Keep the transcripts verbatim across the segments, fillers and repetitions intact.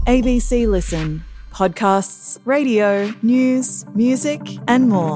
A B C Listen. Podcasts, radio, news, music and more.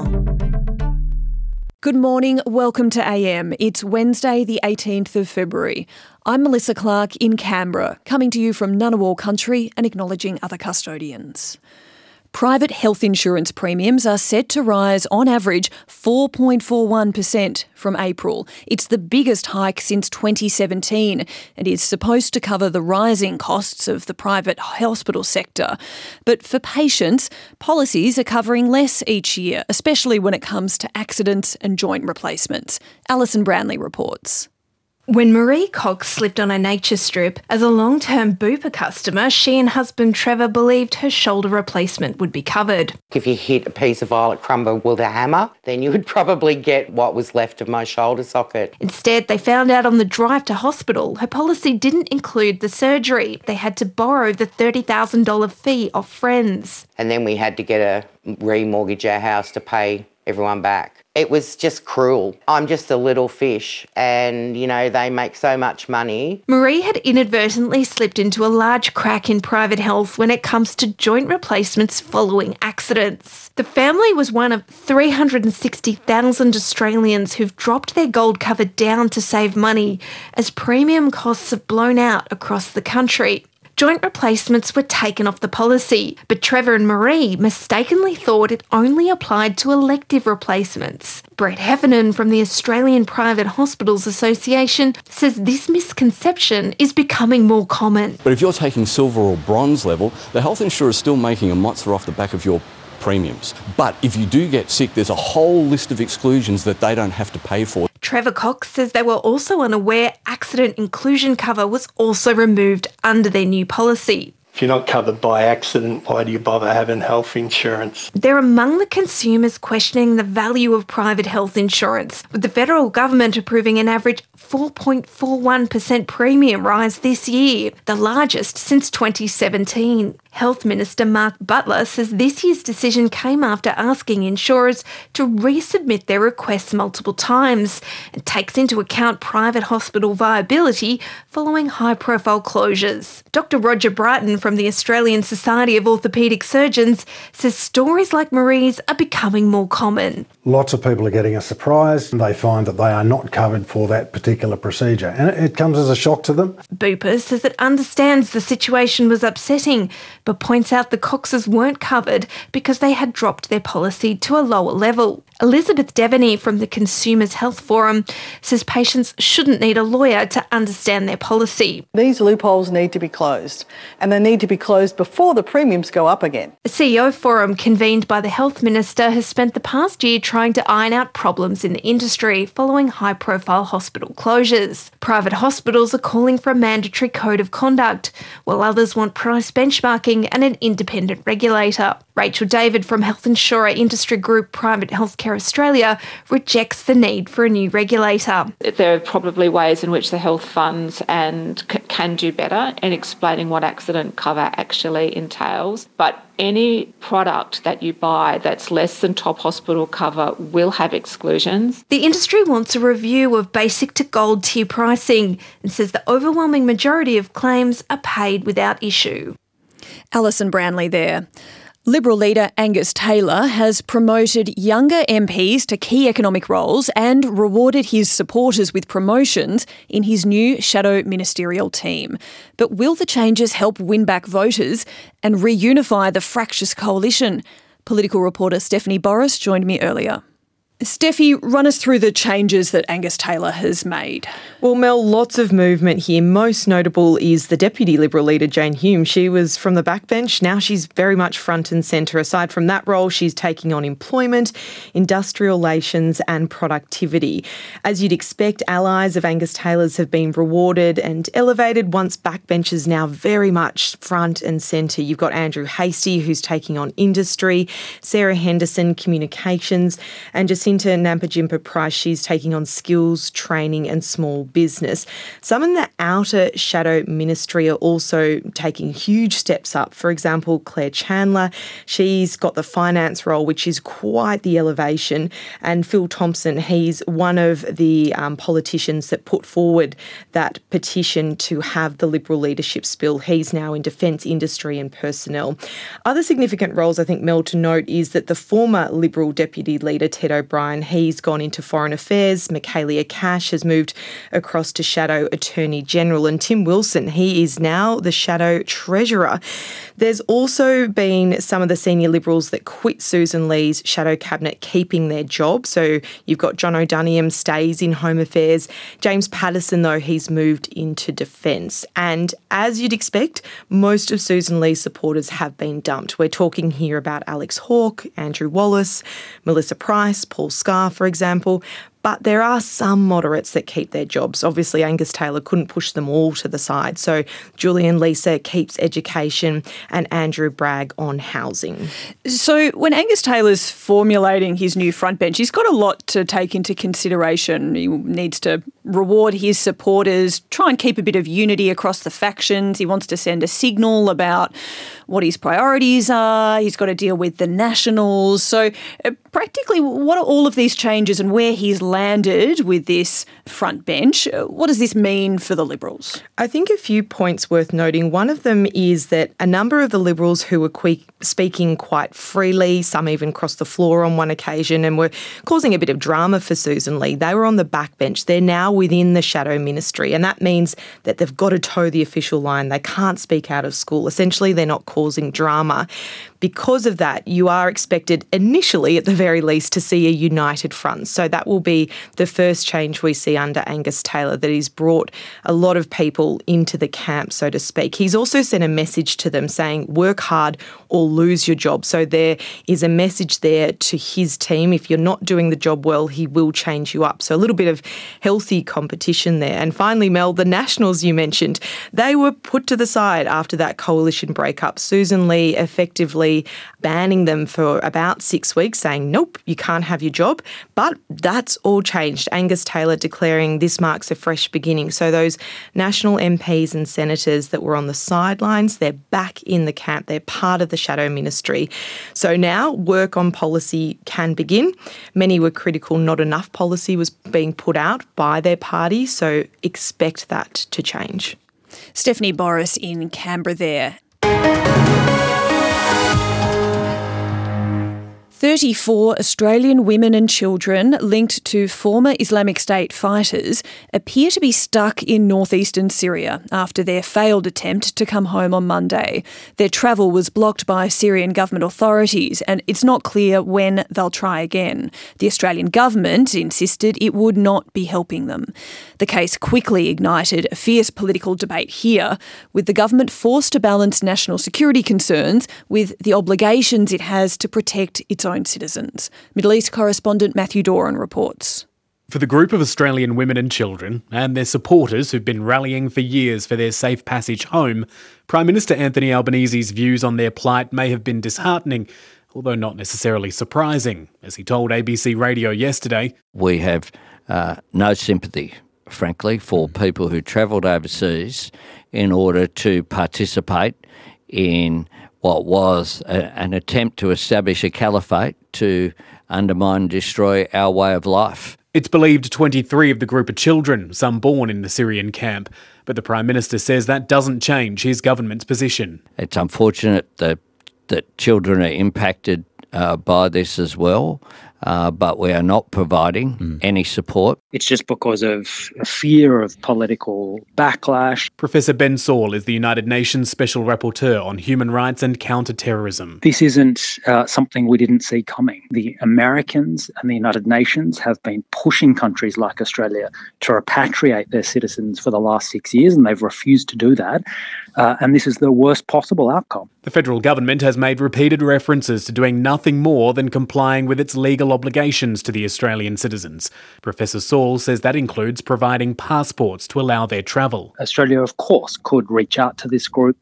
Good morning, welcome to A M. It's Wednesday the eighteenth of February. I'm Melissa Clark in Canberra, coming to you from Ngunnawal country and acknowledging other custodians. Private health insurance premiums are set to rise on average four point four one percent from April. It's the biggest hike since twenty seventeen and is supposed to cover the rising costs of the private hospital sector. But for patients, policies are covering less each year, especially when it comes to accidents and joint replacements. Alison Brownlee reports. When Marie Cox slipped on a nature strip, as a long-term Bupa customer, she and husband Trevor believed her shoulder replacement would be covered. If you hit a piece of violet crumble with a hammer, then you would probably get what was left of my shoulder socket. Instead, they found out on the drive to hospital her policy didn't include the surgery. They had to borrow the thirty thousand dollars fee off friends. And then we had to get a remortgage our house to pay everyone back. It was just cruel. I'm just a little fish and, you know, they make so much money. Marie had inadvertently slipped into a large crack in private health when it comes to joint replacements following accidents. The family was one of three hundred sixty thousand Australians who've dropped their gold cover down to save money as premium costs have blown out across the country. Joint replacements were taken off the policy, but Trevor and Marie mistakenly thought it only applied to elective replacements. Brett Heffernan from the Australian Private Hospitals Association says this misconception is becoming more common. But if you're taking silver or bronze level, the health insurer is still making a mozza off the back of your premiums. But if you do get sick, there's a whole list of exclusions that they don't have to pay for. Trevor Cox says they were also unaware accident inclusion cover was also removed under their new policy. If you're not covered by accident, why do you bother having health insurance? They're among the consumers questioning the value of private health insurance, with the federal government approving an average four point four one percent premium rise this year, the largest since twenty seventeen. Health Minister Mark Butler says this year's decision came after asking insurers to resubmit their requests multiple times and takes into account private hospital viability following high-profile closures. Doctor Roger Brighton from the Australian Society of Orthopaedic Surgeons says stories like Marie's are becoming more common. Lots of people are getting a surprise and they find that they are not covered for that particular procedure, and it comes as a shock to them. Bupa says it understands the situation was upsetting, but points out the Coxes weren't covered because they had dropped their policy to a lower level. Elizabeth Devaney from the Consumers Health Forum says patients shouldn't need a lawyer to understand their policy. These loopholes need to be closed, and they need to be closed before the premiums go up again. A C E O forum convened by the Health Minister has spent the past year trying to iron out problems in the industry following high-profile hospital closures. Private hospitals are calling for a mandatory code of conduct, while others want price benchmarking and an independent regulator. Rachel David from health insurer industry group Private Healthcare Australia rejects the need for a new regulator. There are probably ways in which the health funds and c- can do better in explaining what accident cover actually entails, but any product that you buy that's less than top hospital cover will have exclusions. The industry wants a review of basic to gold tier pricing and says the overwhelming majority of claims are paid without issue. Alison Brownlee there. Liberal leader Angus Taylor has promoted younger M Ps to key economic roles and rewarded his supporters with promotions in his new shadow ministerial team. But will the changes help win back voters and reunify the fractious coalition? Political reporter Stephanie Boris joined me earlier. Steffi, run us through the changes that Angus Taylor has made. Well, Mel, lots of movement here. Most notable is the Deputy Liberal leader, Jane Hume. She was from the backbench. Now she's very much front and centre. Aside from that role, she's taking on employment, industrial relations and productivity. As you'd expect, allies of Angus Taylor's have been rewarded and elevated, once backbenchers now very much front and centre. You've got Andrew Hastie, who's taking on industry, Sarah Henderson, communications, and Jacinta Jacinta Nampijinpa Price, she's taking on skills, training and small business. Some in the outer shadow ministry are also taking huge steps up. For example, Claire Chandler, she's got the finance role, which is quite the elevation. And Phil Thompson, he's one of the um, politicians that put forward that petition to have the Liberal leadership spill. He's now in defence, industry and personnel. Other significant roles, I think, Mel, to note is that the former Liberal Deputy Leader, Ted O'Brien, he's gone into Foreign Affairs. Michaelia Cash has moved across to Shadow Attorney General. And Tim Wilson, he is now the Shadow Treasurer. There's also been some of the senior Liberals that quit Susan Lee's Shadow Cabinet keeping their job. So you've got John O'Duniam stays in Home Affairs. James Patterson, though, he's moved into Defence. And as you'd expect, most of Susan Lee's supporters have been dumped. We're talking here about Alex Hawke, Andrew Wallace, Melissa Price, Paul Scarr, for example. But there are some moderates that keep their jobs. Obviously, Angus Taylor couldn't push them all to the side. So Julian Leeser keeps education and Andrew Bragg on housing. So when Angus Taylor's formulating his new frontbench, he's got a lot to take into consideration. He needs to reward his supporters, try and keep a bit of unity across the factions. He wants to send a signal about what his priorities are. He's got to deal with the Nationals. So uh, practically, what are all of these changes and where he's landed with this front bench? What does this mean for the Liberals? I think a few points worth noting. One of them is that a number of the Liberals who were que- speaking quite freely, some even crossed the floor on one occasion and were causing a bit of drama for Susan Lee, they were on the backbench. They're now within the shadow ministry, and that means that they've got to toe the official line. They can't speak out of school. Essentially, they're not causing drama. Because of that, you are expected initially, at the very least, to see a united front. So that will be the first change we see under Angus Taylor, that he's brought a lot of people into the camp, so to speak. He's also sent a message to them saying, work hard or lose your job. So there is a message there to his team. If you're not doing the job well, he will change you up. So a little bit of healthy competition there. And finally, Mel, the Nationals you mentioned, they were put to the side after that coalition breakup. Susan Lee effectively banning them for about six weeks, saying, nope, you can't have your job. But that's all changed. Angus Taylor declaring this marks a fresh beginning. So those National M Ps and senators that were on the sidelines, they're back in the camp. They're part of the shadow ministry. So now work on policy can begin. Many were critical not enough policy was being put out by their party. So expect that to change. Stephanie Boris in Canberra there. thirty-four Australian women and children linked to former Islamic State fighters appear to be stuck in northeastern Syria after their failed attempt to come home on Monday. Their travel was blocked by Syrian government authorities, and it's not clear when they'll try again. The Australian government insisted it would not be helping them. The case quickly ignited a fierce political debate here, with the government forced to balance national security concerns with the obligations it has to protect its own citizens. Middle East correspondent Matthew Doran reports. For the group of Australian women and children and their supporters who've been rallying for years for their safe passage home, Prime Minister Anthony Albanese's views on their plight may have been disheartening, although not necessarily surprising. As he told A B C Radio yesterday, we have uh, no sympathy, frankly, for people who travelled overseas in order to participate in what was a, an attempt to establish a caliphate to undermine and destroy our way of life. It's believed twenty-three of the group are children, some born in the Syrian camp. But the Prime Minister says that doesn't change his government's position. It's unfortunate that, that children are impacted uh, by this as well. Uh, but we are not providing mm. any support. It's just because of fear of political backlash. Professor Ben Saul is the United Nations Special Rapporteur on Human Rights and Counter-Terrorism. This isn't uh, something we didn't see coming. The Americans and the United Nations have been pushing countries like Australia to repatriate their citizens for the last six years, and they've refused to do that. Uh, and this is the worst possible outcome. The federal government has made repeated references to doing nothing more than complying with its legal obligations to the Australian citizens. Professor Saul says that includes providing passports to allow their travel. Australia, of course, could reach out to this group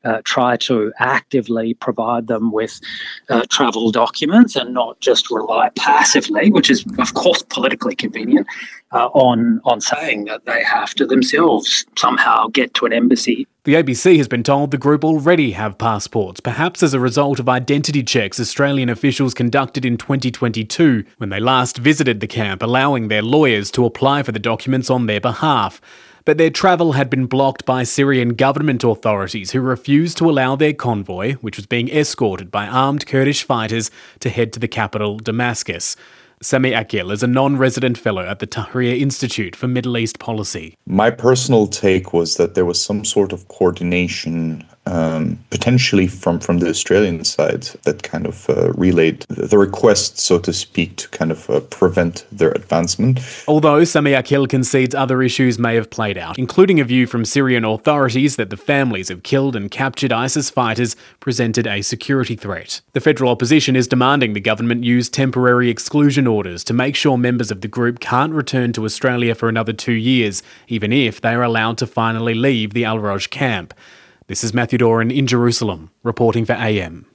uh, try to actively provide them with uh, travel documents and not just rely passively, which is, of course, politically convenient, uh, on, on saying that they have to themselves somehow get to an embassy. The A B C has been told the group already have passports, perhaps as a result of identity checks Australian officials conducted in twenty twenty-two when they last visited the camp, allowing their lawyers to apply for the documents on their behalf. But their travel had been blocked by Syrian government authorities who refused to allow their convoy, which was being escorted by armed Kurdish fighters, to head to the capital, Damascus. Sami Akil is a non-resident fellow at the Tahrir Institute for Middle East Policy. My personal take was that there was some sort of coordination, um, potentially from, from the Australian side, that kind of uh, relayed the request, so to speak, to kind of uh, prevent their advancement. Although Sami Akil concedes other issues may have played out, including a view from Syrian authorities that the families of killed and captured ISIS fighters presented a security threat. The federal opposition is demanding the government use temporary exclusion orders to make sure members of the group can't return to Australia for another two years, even if they are allowed to finally leave the Al-Roj camp. This is Matthew Doran in Jerusalem, reporting for A M.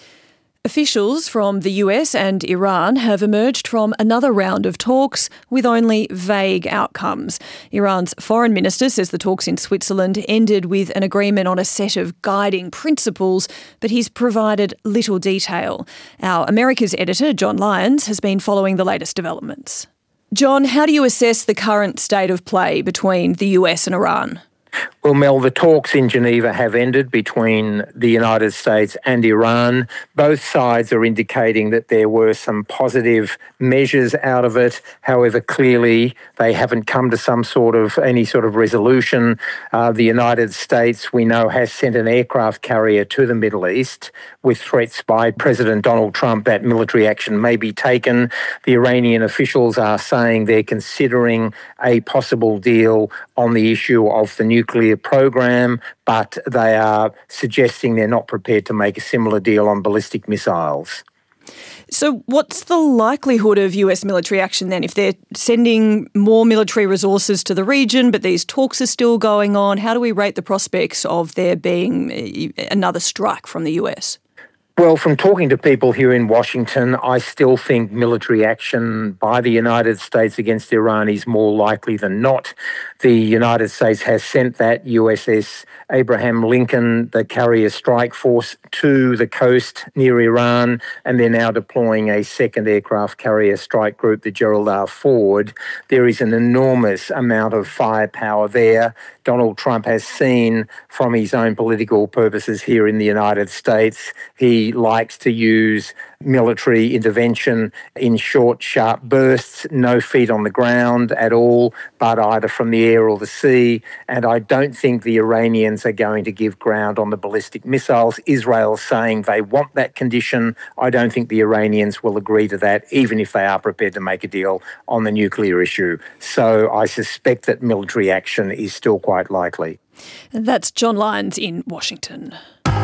Officials from the U S and Iran have emerged from another round of talks with only vague outcomes. Iran's foreign minister says the talks in Switzerland ended with an agreement on a set of guiding principles, but he's provided little detail. Our America's editor, John Lyons, has been following the latest developments. John, how do you assess the current state of play between the U S and Iran? Well, Mel, the talks in Geneva have ended between the United States and Iran. Both sides are indicating that there were some positive measures out of it. However, clearly they haven't come to some sort of any sort of resolution. Uh, the United States, we know, has sent an aircraft carrier to the Middle East with threats by President Donald Trump that military action may be taken. The Iranian officials are saying they're considering a possible deal on the issue of the nuclear program, but they are suggesting they're not prepared to make a similar deal on ballistic missiles. So what's the likelihood of U S military action then? If they're sending more military resources to the region, but these talks are still going on, how do we rate the prospects of there being another strike from the U S? Well, from talking to people here in Washington, I still think military action by the United States against Iran is more likely than not. The United States has sent that U S S Abraham Lincoln, the carrier strike force, to the coast near Iran, and they're now deploying a second aircraft carrier strike group, the Gerald R. Ford. There is an enormous amount of firepower there. Donald Trump has seen from his own political purposes here in the United States, he likes to use military intervention in short, sharp bursts, no feet on the ground at all, but either from the air or the sea. And I don't think the Iranians are going to give ground on the ballistic missiles. Israel's saying they want that condition. I don't think the Iranians will agree to that, even if they are prepared to make a deal on the nuclear issue. So I suspect that military action is still quite likely. That's John Lyons in Washington.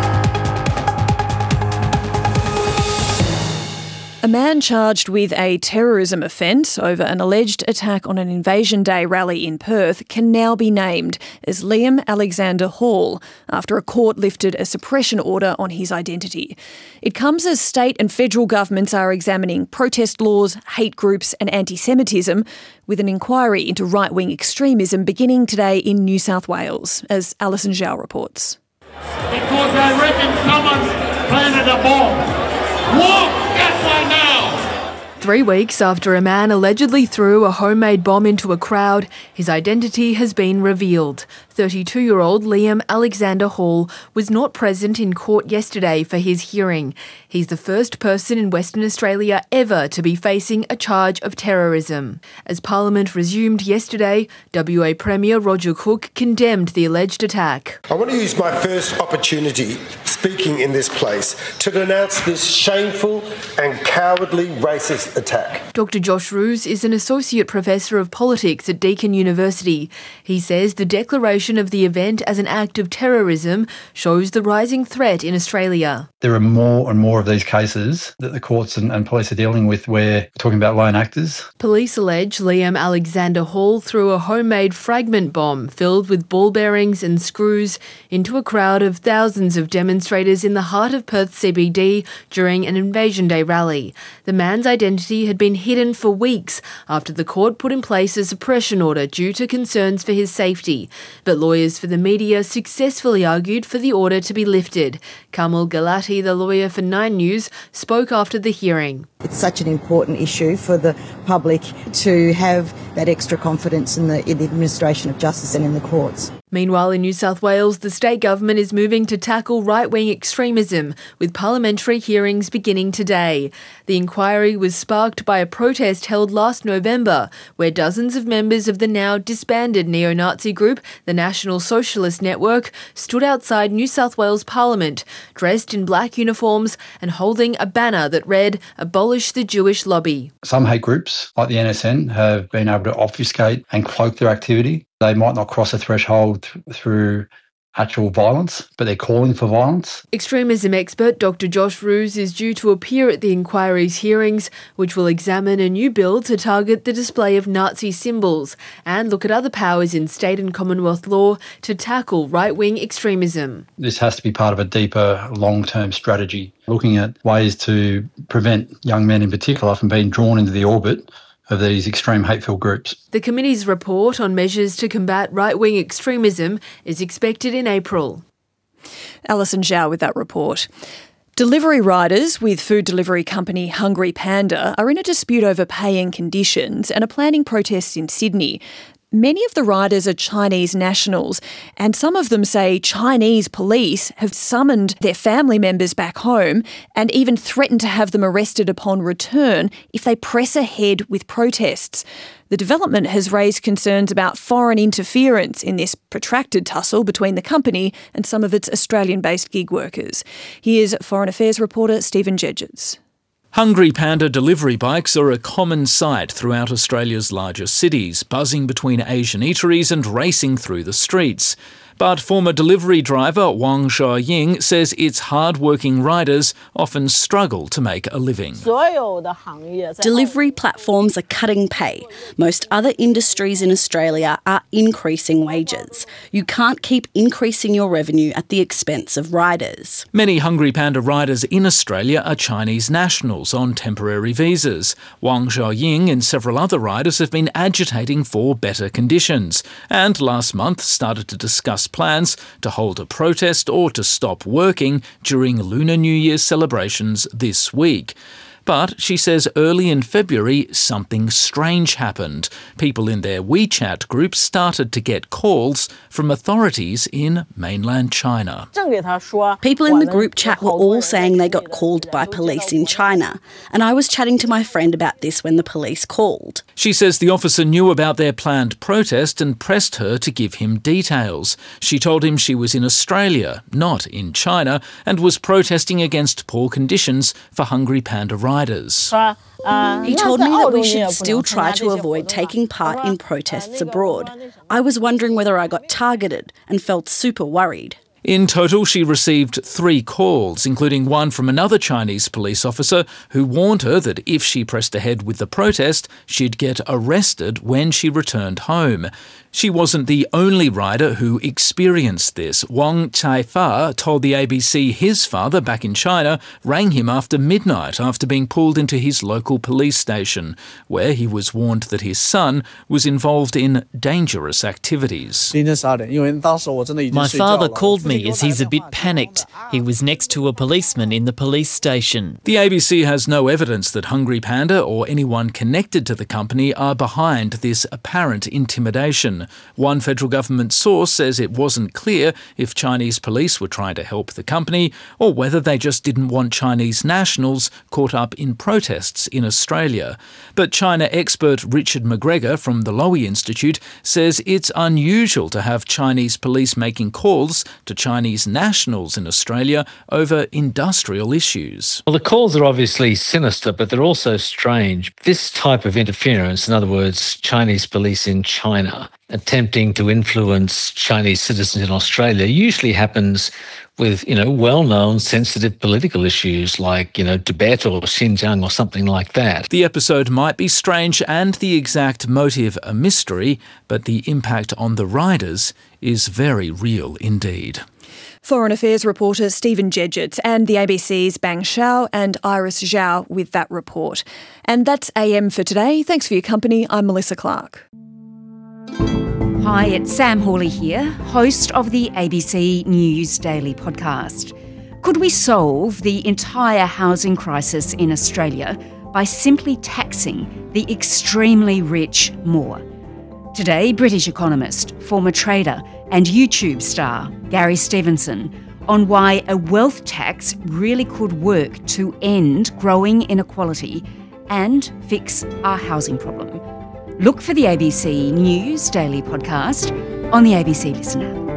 A man charged with a terrorism offence over an alleged attack on an Invasion Day rally in Perth can now be named as Liam Alexander Hall after a court lifted a suppression order on his identity. It comes as state and federal governments are examining protest laws, hate groups and anti-Semitism, with an inquiry into right-wing extremism beginning today in New South Wales, as Alison Zhao reports. Because I reckon someone planted a bomb. Walk that way now! Three weeks after a man allegedly threw a homemade bomb into a crowd, his identity has been revealed. thirty-two-year-old Liam Alexander Hall was not present in court yesterday for his hearing. He's the first person in Western Australia ever to be facing a charge of terrorism. As Parliament resumed yesterday, W A Premier Roger Cook condemned the alleged attack. I want to use my first opportunity speaking in this place to denounce this shameful and cowardly racist attack. Doctor Josh Roos is an Associate Professor of Politics at Deakin University. He says the declaration of the event as an act of terrorism shows the rising threat in Australia. There are more and more of these cases that the courts and, and police are dealing with where we're talking about lone actors. Police allege Liam Alexander Hall threw a homemade fragment bomb filled with ball bearings and screws into a crowd of thousands of demonstrators in the heart of Perth C B D during an Invasion Day rally. The man's identity had been hidden for weeks after the court put in place a suppression order due to concerns for his safety. But lawyers for the media successfully argued for the order to be lifted. Kamal Galati, the lawyer for Nine News, spoke after the hearing. It's such an important issue for the public to have that extra confidence in the, in the administration of justice and in the courts. Meanwhile, in New South Wales, the state government is moving to tackle right-wing extremism, with parliamentary hearings beginning today. The inquiry was sparked by a protest held last November, where dozens of members of the now disbanded neo-Nazi group, the National Socialist Network, stood outside New South Wales Parliament, dressed in black uniforms and holding a banner that read, "Abolish the Jewish Lobby." Some hate groups, like the N S N, have been able to obfuscate and cloak their activity. They might not cross a threshold th- through actual violence, but they're calling for violence. Extremism expert Doctor Josh Roos is due to appear at the inquiry's hearings, which will examine a new bill to target the display of Nazi symbols and look at other powers in state and Commonwealth law to tackle right-wing extremism. This has to be part of a deeper long-term strategy, looking at ways to prevent young men in particular from being drawn into the orbit of these extreme hateful groups. The committee's report on measures to combat right-wing extremism is expected in April. Alison Zhao with that report. Delivery riders with food delivery company Hungry Panda are in a dispute over pay and conditions and are planning protests in Sydney. Many of the riders are Chinese nationals, and some of them say Chinese police have summoned their family members back home and even threatened to have them arrested upon return if they press ahead with protests. The development has raised concerns about foreign interference in this protracted tussle between the company and some of its Australian-based gig workers. Here's Foreign Affairs reporter Stephen Jedgetts. Hungry Panda delivery bikes are a common sight throughout Australia's largest cities, buzzing between Asian eateries and racing through the streets. But former delivery driver Wang Xiaoying says its hard-working riders often struggle to make a living. Delivery platforms are cutting pay. Most other industries in Australia are increasing wages. You can't keep increasing your revenue at the expense of riders. Many Hungry Panda riders in Australia are Chinese nationals on temporary visas. Wang Xiaoying and several other riders have been agitating for better conditions, and last month started to discuss plans to hold a protest or to stop working during Lunar New Year celebrations this week. But she says early in February, something strange happened. People in their WeChat group started to get calls from authorities in mainland China. People in the group chat were all saying they got called by police in China, and I was chatting to my friend about this when the police called. She says the officer knew about their planned protest and pressed her to give him details. She told him she was in Australia, not in China, and was protesting against poor conditions for Hungry Panda riders. He told me that we should still try to avoid taking part in protests abroad. I was wondering whether I got targeted and felt super worried. In total, she received three calls, including one from another Chinese police officer who warned her that if she pressed ahead with the protest, she'd get arrested when she returned home. She wasn't the only rider who experienced this. Wang Chaifa told the A B C his father back in China rang him after midnight after being pulled into his local police station, where he was warned that his son was involved in dangerous activities. My father called me as he's a bit panicked. He was next to a policeman in the police station. The A B C has no evidence that Hungry Panda or anyone connected to the company are behind this apparent intimidation. One federal government source says it wasn't clear if Chinese police were trying to help the company or whether they just didn't want Chinese nationals caught up in protests in Australia. But China expert Richard McGregor from the Lowy Institute says it's unusual to have Chinese police making calls to Chinese nationals in Australia over industrial issues. Well, the calls are obviously sinister, but they're also strange. This type of interference, in other words, Chinese police in China attempting to influence Chinese citizens in Australia, usually happens with, you know, well-known sensitive political issues like, you know, Tibet or Xinjiang or something like that. The episode might be strange and the exact motive a mystery, but the impact on the riders is very real indeed. Foreign Affairs reporter Stephen Jedget and the A B C's Bang Shao and Iris Zhao with that report. And that's A M for today. Thanks for your company. I'm Melissa Clark. Hi, it's Sam Hawley here, host of the A B C News Daily podcast. Could we solve the entire housing crisis in Australia by simply taxing the extremely rich more? Today, British economist, former trader and YouTube star Gary Stevenson on why a wealth tax really could work to end growing inequality and fix our housing problem. Look for the A B C News Daily podcast on the A B C Listener.